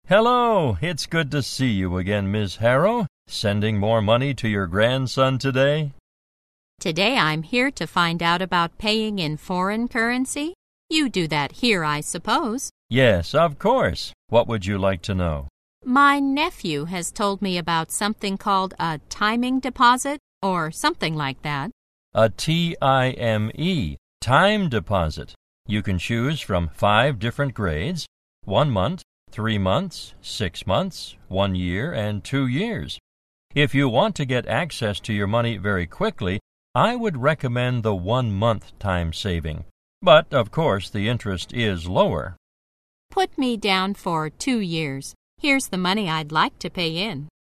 Hello, it's good to see you again, Miss Harrow. Sending more money to your grandson today? Today I'm here to find out about paying in foreign currency. You do that here, I suppose. Yes, of course. What would you like to know? My nephew has told me about something called a timing deposit or something like that. A TIME, time deposit. You can choose from 5 different grades: 1 month, 3 months, 6 months, 1 year, and 2 years. If you want to get access to your money very quickly, I would recommend the 1-month time saving. But, of course, the interest is lower. Put me down for 2 years. Here's the money I'd like to pay in.